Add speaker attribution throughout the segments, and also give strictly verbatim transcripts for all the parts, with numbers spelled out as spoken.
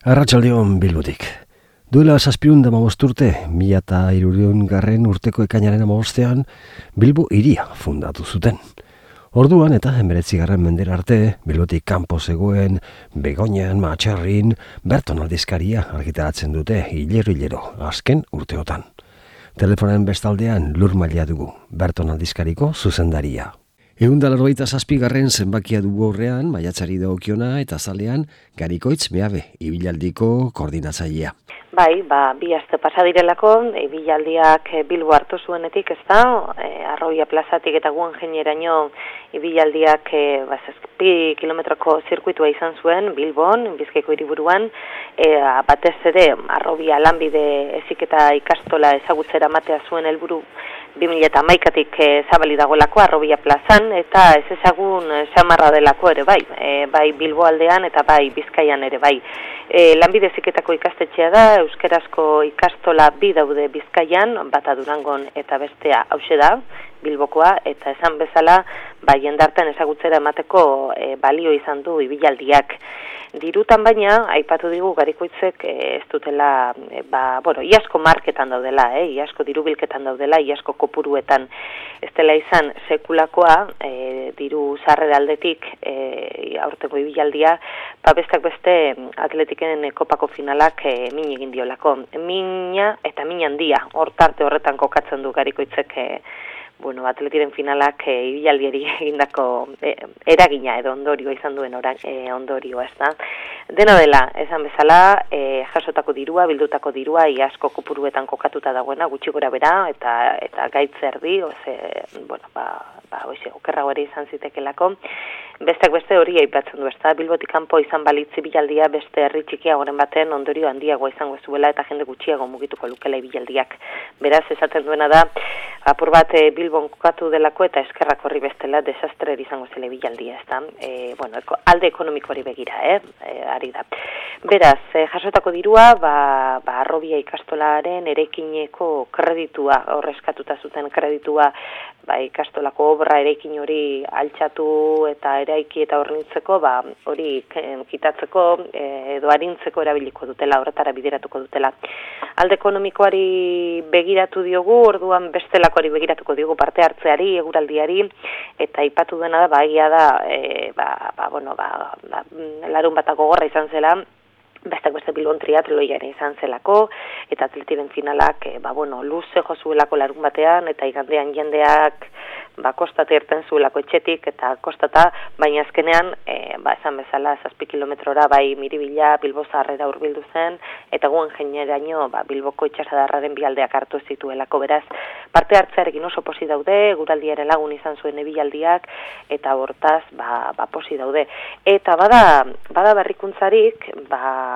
Speaker 1: Arratsaldeon Bilbotik. Duela zazpiehun eta hamabost urte, mila eta hirurehun garren urteko ekainaren hamabostean, Bilbo hiria fundatu zuten. Orduan eta hemeretzigarren mendera arte, Bilbotik kanpo zegoen Begoñan, Matxarrin, Berton aldizkaria argitaratzen dute hilero-hilero, azken urteotan. Telefonen bestaldean Lur Maila dugu, Berton aldizkariko zuzendaria. Ehun eta laurogeita zazpigarren zenbakia dugu horrean, maiatzari dagokiona eta zalean Garikoitz Meabe, ibialdiko koordinatzailea.
Speaker 2: Bai, ba, bi aste pasa direlako, ibilaldiak Bilbo hartu zuenetik, ez da, e, Arrobia plazatik eta Guggenheimeraino ibilaldiak e, ba, zazpi kilometroko zirkuitua izan zuen Bilbon, Bizkaiko hiriburuan, e, batez ere Arrobia lanbide heziketa ikastola ezagutzera matea zuen helburu bi mila hamaikatik e, zabali dagoelako Arrobia plazan, eta ez ezagun samarra delako ere bai, e, bai Bilbo aldean eta bai Bizkaian ere bai. E, lanbide heziketako ikastetxea da, euskerazko ikastola bi daude Bizkaian, bata Durangon eta bestea hauxe da, Bilbokoa, eta esan bezala, ba, jendartean ezagutzera emateko e, balio izan du ibilaldiak. Dirutan baina, aipatu digu Garikoitzek e, ez dutela, e, ba, bueno, iasko marketan daudela, eh, iasko dirubilketan daudela, iasko kopuruetan ez dela izan sekulakoa, e, diru sarrera aldetik e, aurtengo ibilaldia, ba, bestak beste atletiken kopako finalak e, min egin diolako. Mina eta min handia, hortarte horretan kokatzen du Garikoitzek e, bueno, atletiren finalak e, ibilaldiari egindako e, eragina edo ondorioa izan duen ora, e, ondorioa, ez da. Dena dela, esan bezala, e, jasotako dirua, bildutako dirua, iasko kopuruetan kokatuta dagoena, gutxi gora bera, eta, eta gaitzer di, oze, bueno, ba, ba, oize, okerra hori izan zitekelako. Bestek beste hori aipatzen du, ez da, Bilbotik kanpo izan balitzi ibilaldia beste herri txikiagoren baten ondorio handiagoa izango zuela eta jende gutxiago mugituko lukela ibilaldiak. Beraz, esaten duena da, apur bat e, Bilbon kokatu delako eta eskerrak horri bestela desastre izango zela ibilaldia, ez da. E, bueno, eko, alde ekonomikoari begira, eh? E, ari da. Beraz, e, jasotako dirua, ba, ba, Arrobia ikastolaren erekineko kreditua, horreskatuta zuten kreditua, ba, ikastolako obra erekin hori altxatu eta eraiki eta hornintzeko, ba, hori kitatzeko e, edo arintzeko erabiliko dutela, horretara bideratuko dutela. Alde ekonomikoari begiratu diogu, orduan bestelakoari begiratuko diogu parte hartzeari, eguraldiari, eta aipatu dena da, ba, egia da, e, ba, ba, bueno, ba, ba, larun batako gorra izan zela, bestak beste Bilbon triatloia ere izan zelako, eta atletiren finalak, e, ba, bueno, luze jo zuelako larun batean, eta igandean jendeak, ba, kostata irten zuelako etxetik, eta kostata, baina azkenean, e, ba, esan bezala, zazpi kilometrora, bai Miribila, Bilbo Zaharrera hurbildu zen, eta Guggenheimeraino, ba, Bilboko itxasadarraren bialdeak hartu zituelako, beraz, parte hartzearekin oso posi daude, eguraldiaren lagun izan zuen ebilaldiak, eta hortaz, ba, ba posi daude. Eta bada, bada berrikuntzarik, ba,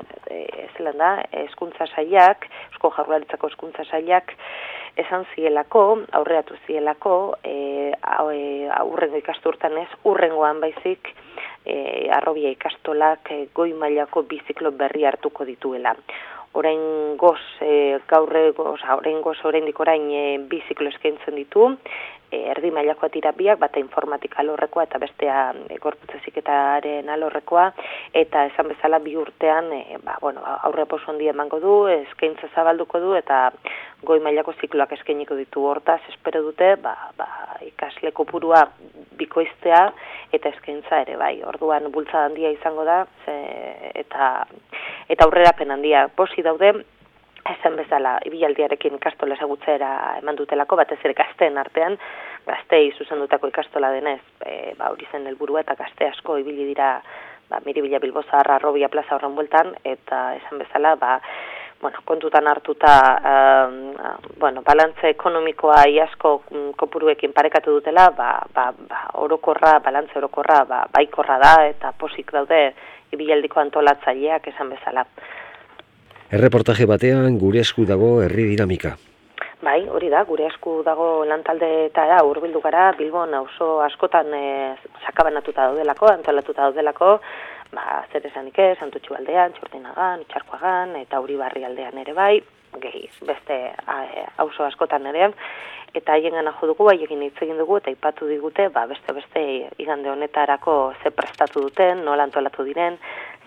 Speaker 2: e, zelan da, hezkuntza sailak, Eusko Jaurlaritzako hezkuntza sailak, esan zielako, aurreatu zielako, e, aurrengo ikasturtan ez, urrengoan baizik, e, Arrobia ikastolak e, goi mailako biziklo berri hartuko dituela. Orain goz, e, gaurre goz, orain goz, orain dikorain e, biziklo eskaintzen ditu, e, erdi mailakoa tirabiak, bata informatika alorrekoa eta bestea e, gorputz heziketaren alorrekoa, eta esan bezala bi urtean, e, ba, bueno, aurre poso handia emango du, eskaintza zabalduko du, eta goi mailako zikloak eskainiko ditu hortaz, espero dute, ba, ba, ikasle kopurua bikoiztea eta eskaintza ere bai. Orduan bultzada handia izango da, ze, eta eta aurrerapen handia posi daude, esan bezala ibilaldiarekin ikastola ezagutzera eman dutelako, batez ere gazteen artean, gaztei zuzendutako ikastola denez, e, ba, hori zen helburua eta gazte asko ibili dira, ba, Miribila, Bilbo Zaharra, Arrobia plaza horren bueltan, eta esan bezala, ba, bueno, kontutan hartuta, um, bueno, balantze ekonomikoa iasko kopuruekin parekatu dutela, ba, ba, ba, orokorra, balantze orokorra, ba, baikorra da, eta posik daude ibilaldiko antolatzaileak esan bezala.
Speaker 1: Erreportaje batean gure esku dago herri dinamika.
Speaker 2: Bai, hori da, gure esku dago lantaldeetara hurbildu gara, Bilbon auzo askotan e, sakabanatuta daudelako, antolatuta daudelako, ba, zer esanik ez, Santutxu aldean, Txurdinagan, Itxarkoagan, eta Uribarri aldean ere bai, gehi, beste auzo askotan ere, eta haien gana jo dugu, haiekin hitz egin dugu, eta ipatu digute, ba, beste-beste igande honetarako ze prestatu duten, nola antolatu diren,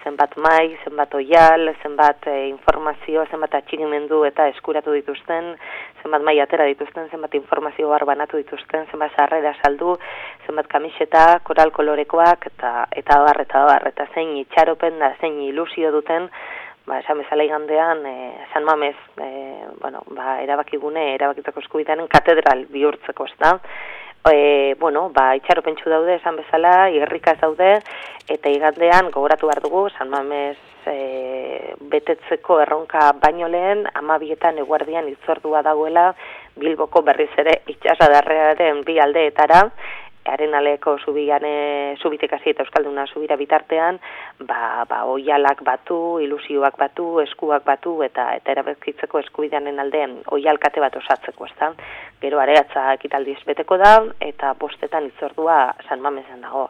Speaker 2: zenbat mai, zenbat oial, zenbat e, informazio, zenbat atxigimendu eta eskuratu dituzten, zenbat mai atera dituzten, zenbat informazio banatu dituzten, zenbat sarrera saldu, zenbat kamiseta, koral kolorekoak, eta eta bar, eta bar, eta zein itxaropen da, zein ilusio duten, ba, esan bezala igandean, e, San Mamez, e, bueno, ba, erabakigune, erabakitako eskubidearen katedral bihurtzeko, ez da? E, bueno, ba, itxaropentsu daude, esan bezala, irrikaz daude, eta igandean, gogoratu behar dugu, San Mamez e, betetzeko erronka baino lehen, amabietan eguardian itzordua dagoela, Bilboko berriz ere itxasadarrearen bi aldeetara, Arenaleko zubiane, zubitik hasi eta Euskalduna zubira bitartean, ba, ba, oialak batu, ilusioak batu, eskuak batu, eta eta erabakitzeko eskubideanen aldeen oialkate bat osatzeko, ezta. Gero areatza ekitaldiz beteko da, eta bostetan itzordua San Mamezen dago.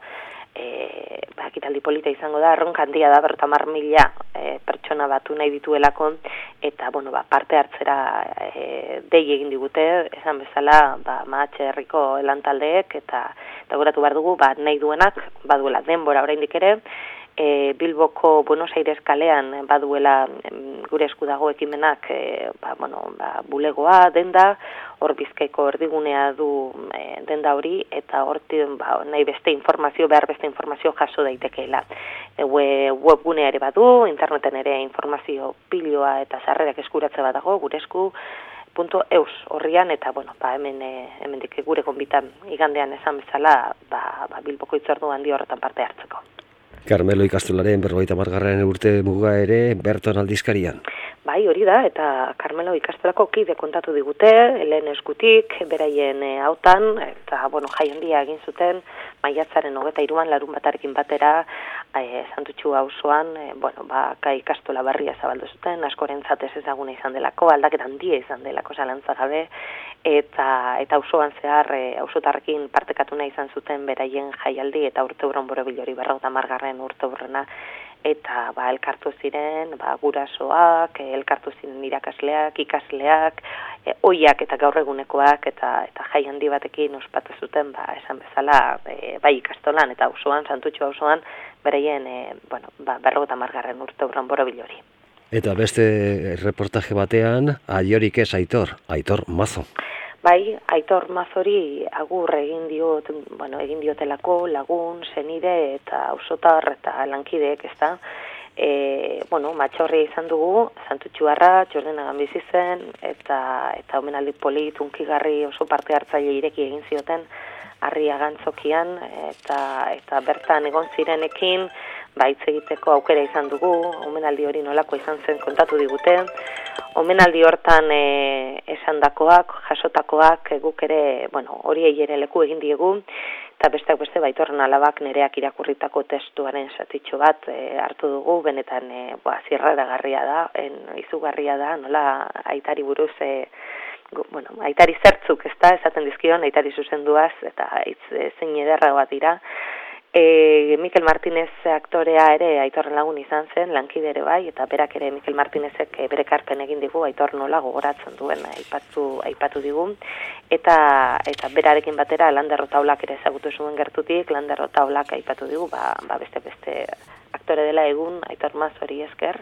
Speaker 2: E, ba, ekitaldi polita izango da, erronka handia da, berrota mar mila e, pertsona batu nahi dituelako, eta bueno, ba, parte hartzera e, dei egin digute, esan bezala, ba, Mahatxe herriko elantaldeek, eta eta goratu behar dugu, ba, nahi duenak, baduela denbora oraindik ere, e, Bilboko Buenos Aires kalean baduela em, gure esku dago ekimenak, e, ba, bueno, ba, bulegoa, denda, hor Bizkaiko erdigunea du e, denda hori, eta horti ba, nahi beste informazio, behar beste informazio jaso daitekeela. E, webgunea ere badu, interneten ere informazio piloa eta sarrerak eskuratze bat dago, gure esku, punto eus horrian, eta bueno, ba, hemen, e, hemendik gure konbitan igandean esan bezala, ba, ba, Bilboko itzordu handi horretan parte hartzeko.
Speaker 1: Karmelo ikastolaren berrogeita margarren urte muga ere Berton aldizkarian.
Speaker 2: Bai, hori da, eta Karmelo ikastolako kide kontatu digute, lehen eskutik, beraien hautan, eta, bueno, jai handia egin zuten, maiatzaren hogeta iruan, larun batarekin batera, e, Santutxu auzoan, e, bueno, ba, kai ikastola barria zabaldu zuten, askorentzat ez ezaguna izan delako, aldaketa handia izan delako zalantza gabe, eta eta auzoan zehar e, auzotarrekin partekatu nahi izan zuten beraien jaialdi eta urteurren borobilori berrauta margarren urteurrena, eta ba, elkartu ziren ba, gurasoak, elkartu ziren irakasleak, ikasleak, e, oiak eta gaur egunekoak, eta eta jai handi batekin ospatu zuten, ba, esan bezala, e, bai ikastolan eta auzoan, Santutxu auzoan, beraien e, bueno, ba, berrogeta margarren urteurren borobilori.
Speaker 1: Eta beste reportaje batean, aiorik ez Aitor, Aitor Mazo.
Speaker 2: Bai, Aitor Mazori agur egin diot, bueno, egin diotelako lagun, senide eta auzotar eta lankideek, ezta. E, bueno, matxorria izan dugu, Santutxuarra, Txordenagan bizi zen, eta eta omenaldi polit, unkigarri oso parte hartzaile ireki egin zioten Harria Gantzokian, eta eta bertan egon zirenekin, ba, hitz egiteko aukera izan dugu, omenaldi hori nolako izan zen kontatu digute. Omenaldi hortan e, esandakoak, jasotakoak, guk ere, bueno, horiei ere leku egin diegu, eta besteak beste Baitorren alabak nereak irakurritako testuaren zatitxo bat e, hartu dugu, benetan e, ba, zirraragarria da, en, izugarria da, nola aitari buruz, e, bueno, aitari zertzuk, ez da, esaten dizkion, aitari zuzenduaz, eta hitz e, zein ederra bat dira. E, Mikel Martinez aktorea ere Aitorren lagun izan zen, lankide ere bai, eta berak ere Mikel Martinezek bere ekarpen egin digu, Aitor nola gogoratzen duen aipatu, aipatu digu, eta eta berarekin batera Landerro Taulak ere ezagutu zuen gertutik, Landerro Taulak aipatu digu, ba, ba beste beste aktore dela egun, Aitor Mazori esker,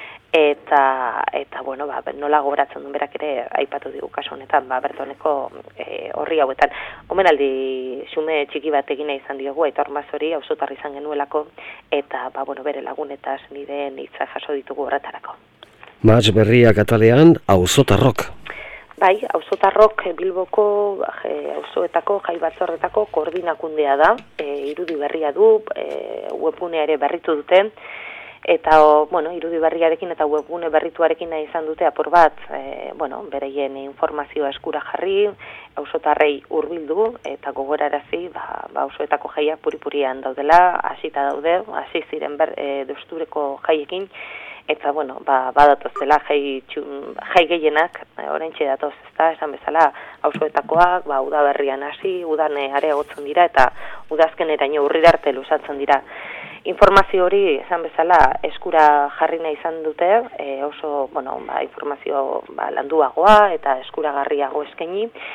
Speaker 2: eta eta bueno, ba, nola gogoratzen duen berak ere aipatu digu kasu honetan, ba Bertoneko e, horri hauetan. Omenaldi xume txiki bat egina izan diogu Aitor Mazori, auzotar izan genuelako, eta ba bueno, bere lagunetaz nire hitza jaso ditugu horretarako.
Speaker 1: Mats berriak atalean auzotarrok.
Speaker 2: Bai, auzotarrok Bilboko e, auzoetako jai batzorretako koordinakundea da, e, irudi berria du, e, webgunea ere berritu dute. Eta, bueno, irudi berriarekin eta webgune berrituarekin nahi izan dute apur bat, e, bueno, bereien informazioa eskura jarri, auzotarrei hurbildu eta gogorarazi, ba, ba auzoetako jaiak puripurian daudela, hasita daude, hasi ziren ber, e, deustureko jaiekin, eta, bueno, ba, badatozela jai, jai gehienak, e, oraintxe datoz, ezta, esan bezala, auzoetakoak, ba, udaberrian hasi, udan areagotzen dira, eta udazkeneraino urrira arte luzatzen dira. Informazio hori, esan bezala, eskura jarri nahi izan dute, e, oso, bueno, ba, informazio ba, landuagoa eta eskuragarriago eskaini,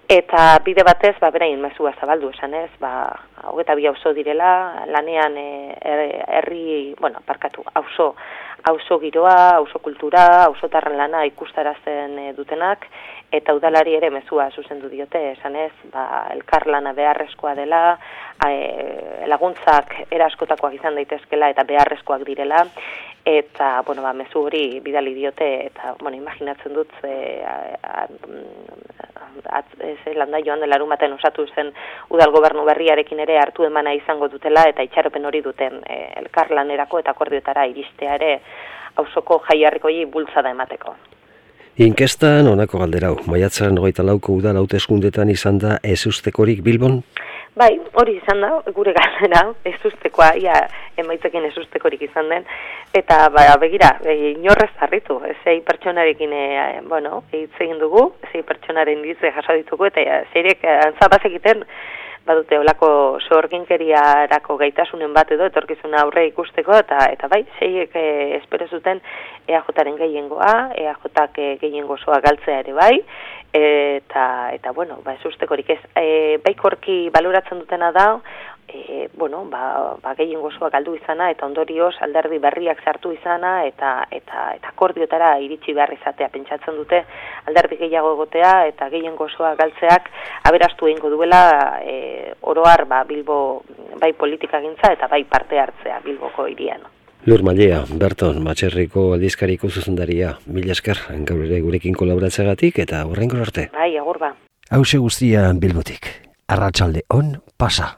Speaker 2: Eta bide batez, ba, beraien mezua zabaldu esan ez, ba, hogeta bi auzo direla, lanean herri, bueno, parkatu, auzo, auzo giroa, auzo kultura, auzotarren lana ikustarazten e, dutenak, eta udalari ere mezua zuzendu diote, esan ez, ba, elkar lana beharrezkoa dela, e, laguntzak eraskotakoak izan daitezkela eta beharrezkoak direla, eta, bueno, ba, mezu hori bidali diote, eta, bueno, imaginatzen dut, e, a, a, ez landa joan dela arumaten osatu zen udal gobernu berriarekin ere hartu emana izango dutela, eta itxaropen hori duten e, elkar lanerako eta akordioetara iristea ere auzoko jaiarrikoi bultzada emateko.
Speaker 1: Inkestan honako galderau, maiatzaren hogeita lauko udal hauteskundetan izan da ezustekorik Bilbon?
Speaker 2: Bai, hori izan da, gure galdera, ezustekoa, ia emaitzekin ezustekorik izan den, eta ba, begira, e, inorrez harritu, zei pertsonarekin, e, bueno, hitz egin dugu, zei pertsonaren ditze jaso ditugu, eta e, zeirek antzapaz egiten, badute olako sorginkeriarako gaitasunen bat edo etorkizuna aurre ikusteko, eta eta bai, zeiek e, espero zuten E A Jaren gehiengoa, E A Jak gehiengo osoa galtzea ere bai, eta, eta bueno, ba, ez ustekorik ez, e, baikorki baloratzen dutena da, e, bueno, ba, ba gehiengo osoa galdu izana, eta ondorioz alderdi berriak sartu izana, eta, eta, eta akordiotara iritsi behar izatea pentsatzen dute, alderdi gehiago egotea, eta gehiengo osoa galtzeak aberastu egingo duela, e, oroar ba, Bilbo bai politikagintza eta bai parte hartzea Bilboko hirian.
Speaker 1: Lur Mailea, Berton, Matxerriko aldizkariko zuzendaria, mila esker, gaur ere gurekin kolaboratzeagatik eta hurrengo arte.
Speaker 2: Bai, agur ba.
Speaker 1: Hauxe guztia Bilbotik, arratsalde on pasa.